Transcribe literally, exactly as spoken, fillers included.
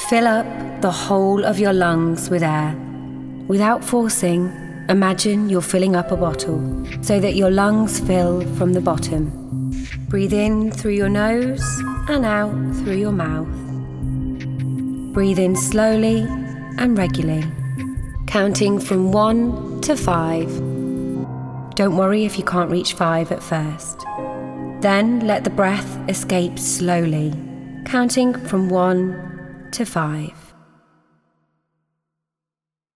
Fill up the whole of your lungs with air. Without forcing, imagine you're filling up a bottle so that your lungs fill from the bottom. Breathe in through your nose and out through your mouth. Breathe in slowly and regularly, counting from one to five. Don't worry if you can't reach five at first. Then let the breath escape slowly, counting from one to five.